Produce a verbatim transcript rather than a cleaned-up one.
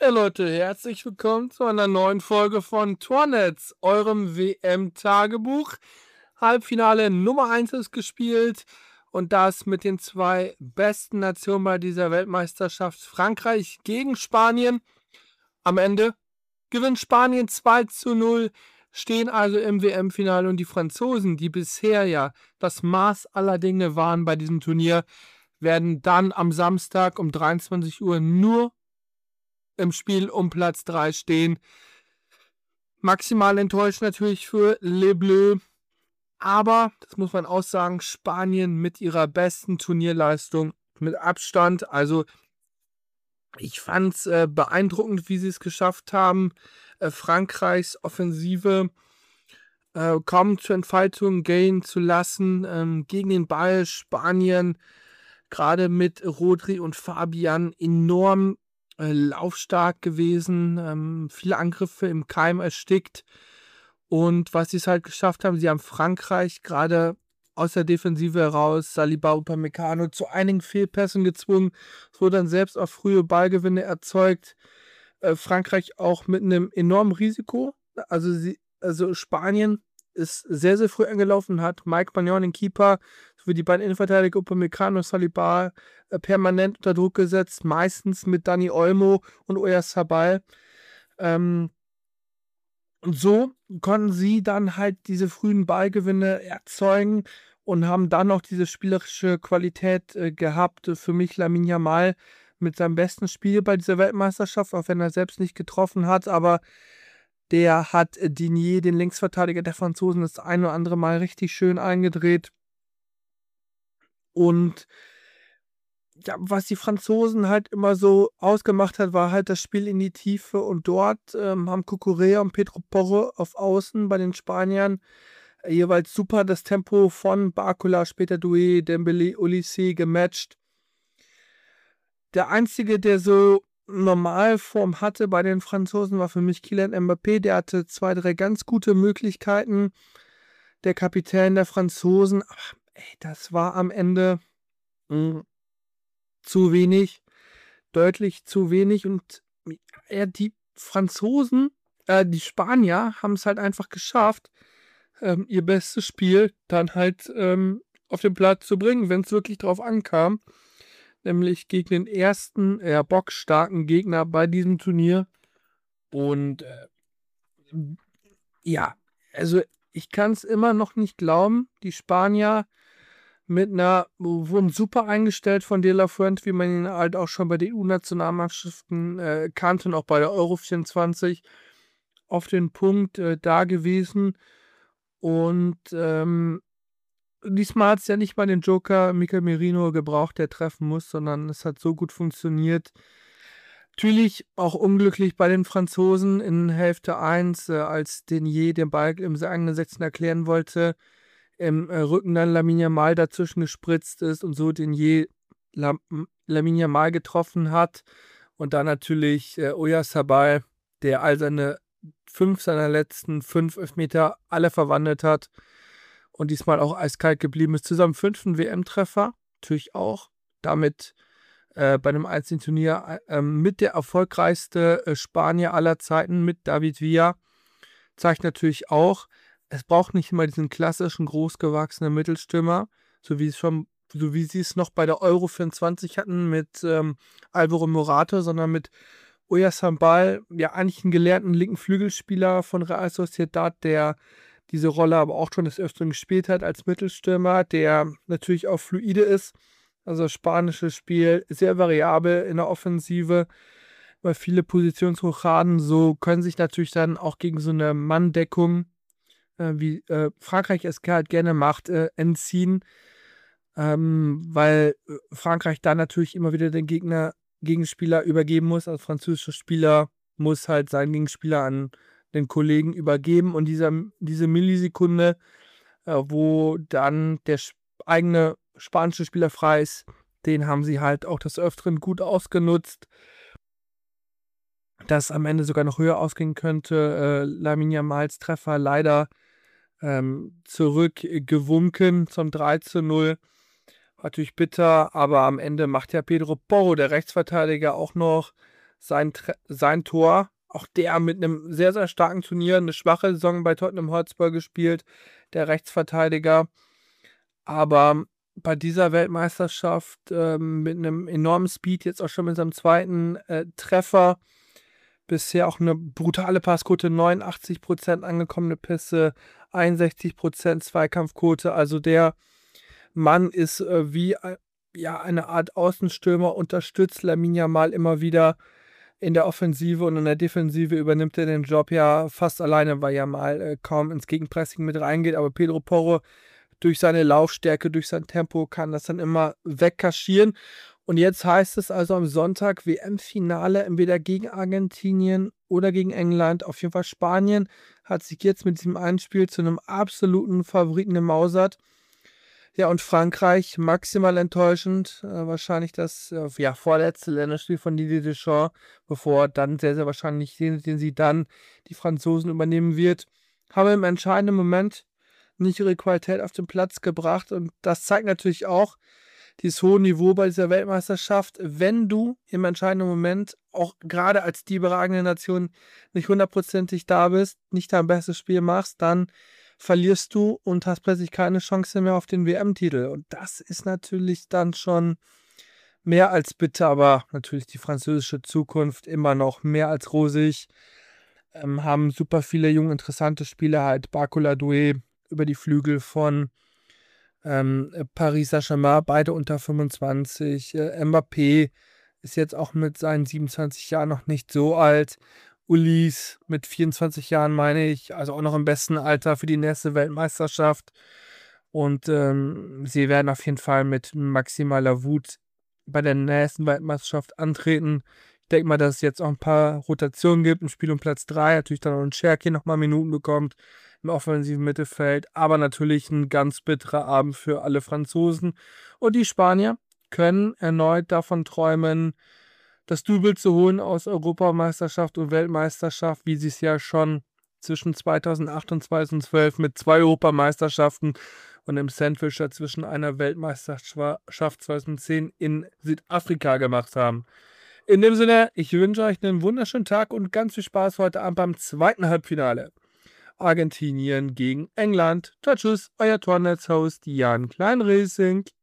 Hey Leute, herzlich willkommen zu einer neuen Folge von Tornetz, eurem W M-Tagebuch. Halbfinale Nummer eins ist gespielt und das mit den zwei besten Nationen bei dieser Weltmeisterschaft, Frankreich gegen Spanien. Am Ende gewinnt Spanien zwei zu null, stehen also im W M-Finale und die Franzosen, die bisher ja das Maß aller Dinge waren bei diesem Turnier, werden dann am Samstag um dreiundzwanzig Uhr nur im Spiel um Platz drei stehen. Maximal enttäuscht natürlich für Les Bleus, aber, das muss man auch sagen, Spanien mit ihrer besten Turnierleistung mit Abstand. Also ich fand es äh, beeindruckend, wie sie es geschafft haben, äh, Frankreichs Offensive äh, kaum zur Entfaltung gehen zu lassen. Ähm, gegen den Ball Spanien, gerade mit Rodri und Fabian, enorm äh, laufstark gewesen, ähm, viele Angriffe im Keim erstickt. Und was sie es halt geschafft haben, sie haben Frankreich gerade aus der Defensive heraus, Saliba, Upamecano, zu einigen Fehlpässen gezwungen. Es wurde dann selbst auch frühe Ballgewinne erzeugt. Äh, Frankreich auch mit einem enormen Risiko. Also, sie, also Spanien ist sehr, sehr früh angelaufen, hat Mike Maignan, den Keeper, sowie die beiden Innenverteidiger Upamecano, Saliba, äh, permanent unter Druck gesetzt, meistens mit Dani Olmo und Oyarzabal. Ähm, und so konnten sie dann halt diese frühen Ballgewinne erzeugen und haben dann noch diese spielerische Qualität äh, gehabt. Für mich Lamine Yamal mit seinem besten Spiel bei dieser Weltmeisterschaft, auch wenn er selbst nicht getroffen hat, aber der hat äh, Digne, den Linksverteidiger der Franzosen, das ein oder andere Mal richtig schön eingedreht. Und ja, was die Franzosen halt immer so ausgemacht hat, war halt das Spiel in die Tiefe. Und dort ähm, haben Cucurella und Pedro Porro auf Außen bei den Spaniern äh, jeweils super das Tempo von Barcola, später Doué, Dembélé, Olysée gematcht. Der Einzige, der so Normalform hatte bei den Franzosen, war für mich Kylian Mbappé. Der hatte zwei, drei ganz gute Möglichkeiten. Der Kapitän der Franzosen. Aber ey, das war am Ende mh, zu wenig. Deutlich zu wenig. Und ja, die Franzosen, äh, die Spanier haben es halt einfach geschafft, ähm, ihr bestes Spiel dann halt ähm, auf den Platz zu bringen, wenn es wirklich drauf ankam. Nämlich gegen den ersten, eher bockstarken Gegner bei diesem Turnier. Und äh, ja, also ich kann es immer noch nicht glauben. Die Spanier mit einer, wurden super eingestellt von De La Fuente, wie man ihn halt auch schon bei den U Nationalmannschaften äh, kannte und auch bei der Euro vierundzwanzig auf den Punkt äh, da gewesen. Und ähm, diesmal hat es ja nicht mal den Joker Mikel Merino gebraucht, der treffen muss, sondern es hat so gut funktioniert. Natürlich auch unglücklich bei den Franzosen in Hälfte eins, äh, als Denier den Ball im eigenen Sechsten erklären wollte, im äh, Rücken dann Lamine Yamal dazwischen gespritzt ist und so Denier Lam Lamine Yamal getroffen hat. Und dann natürlich äh, Oyarzabal, der all seine fünf seiner letzten fünf Elfmeter alle verwandelt hat und diesmal auch eiskalt geblieben ist. Zusammen fünften W M-Treffer, natürlich auch. Damit äh, bei einem einzelnen Turnier äh, mit der erfolgreichste äh, Spanier aller Zeiten, mit David Villa. Zeigt natürlich auch, es braucht nicht immer diesen klassischen, großgewachsenen Mittelstürmer, so wie es schon, so wie sie es noch bei der Euro vierundzwanzig hatten mit ähm, Alvaro Morata, sondern mit Oyarzabal, ja eigentlich einen gelernten linken Flügelspieler von Real Sociedad, der diese Rolle aber auch schon des Öfteren gespielt hat als Mittelstürmer, der natürlich auch fluide ist. Also das spanische Spiel sehr variabel in der Offensive, weil viele Positionsrochaden, so können sich natürlich dann auch gegen so eine Manndeckung, äh, wie äh, Frankreich es halt gerne macht, äh, entziehen, ähm, weil äh, Frankreich da natürlich immer wieder den Gegner, Gegenspieler übergeben muss. Also französischer Spieler muss halt seinen Gegenspieler an den Kollegen übergeben und dieser, diese Millisekunde, äh, wo dann der sp- eigene spanische Spieler frei ist, den haben sie halt auch des Öfteren gut ausgenutzt, dass am Ende sogar noch höher ausgehen könnte. Äh, Lamine Yamals Treffer leider ähm, zurückgewunken zum drei zu null. War natürlich bitter, aber am Ende macht ja Pedro Porro, der Rechtsverteidiger, auch noch sein, Tre sein Tor. Auch der mit einem sehr, sehr starken Turnier, eine schwache Saison bei Tottenham Hotspur gespielt, der Rechtsverteidiger. Aber bei dieser Weltmeisterschaft ähm, mit einem enormen Speed, jetzt auch schon mit seinem zweiten äh, Treffer, bisher auch eine brutale Passquote, neunundachtzig Prozent angekommene Pässe, einundsechzig Prozent Zweikampfquote. Also der Mann ist äh, wie äh, ja, eine Art Außenstürmer, unterstützt Lamine Yamal immer wieder in der Offensive, und in der Defensive übernimmt er den Job ja fast alleine, weil Yamal äh, kaum ins Gegenpressing mit reingeht. Aber Pedro Porro durch seine Laufstärke, durch sein Tempo kann das dann immer wegkaschieren. Und jetzt heißt es also am Sonntag W M-Finale, entweder gegen Argentinien oder gegen England. Auf jeden Fall Spanien hat sich jetzt mit diesem einen Spiel zu einem absoluten Favoriten gemausert. Ja, und Frankreich maximal enttäuschend. Äh, wahrscheinlich das äh, ja, vorletzte Länderspiel von Didier Deschamps, bevor dann sehr, sehr wahrscheinlich den, den sie dann die Franzosen übernehmen wird, haben im entscheidenden Moment nicht ihre Qualität auf den Platz gebracht. Und das zeigt natürlich auch dieses hohe Niveau bei dieser Weltmeisterschaft. Wenn du im entscheidenden Moment, auch gerade als die überragende Nation, nicht hundertprozentig da bist, nicht dein bestes Spiel machst, dann verlierst du und hast plötzlich keine Chance mehr auf den W M-Titel. Und das ist natürlich dann schon mehr als bitter, aber natürlich die französische Zukunft immer noch mehr als rosig. Ähm, haben super viele junge, interessante Spieler, halt Barcola Doué über die Flügel von ähm, Paris Saint-Germain, beide unter fünfundzwanzig. Äh, Mbappé ist jetzt auch mit seinen siebenundzwanzig Jahren noch nicht so alt. Ulis mit vierundzwanzig Jahren, meine ich, also auch noch im besten Alter für die nächste Weltmeisterschaft. Und ähm, sie werden auf jeden Fall mit maximaler Wut bei der nächsten Weltmeisterschaft antreten. Ich denke mal, dass es jetzt auch ein paar Rotationen gibt im Spiel um Platz drei. Natürlich dann auch ein Cherki nochmal Minuten bekommt im offensiven Mittelfeld. Aber natürlich ein ganz bitterer Abend für alle Franzosen. Und die Spanier können erneut davon träumen, das Double zu holen aus Europameisterschaft und Weltmeisterschaft, wie sie es ja schon zwischen zweitausendacht und zweitausendzwölf mit zwei Europameisterschaften und im Sandwich dazwischen einer Weltmeisterschaft zweitausendzehn in Südafrika gemacht haben. In dem Sinne, ich wünsche euch einen wunderschönen Tag und ganz viel Spaß heute Abend beim zweiten Halbfinale. Argentinien gegen England. Ciao, tschüss, euer Tornetz-Host Jan Kleinriesing.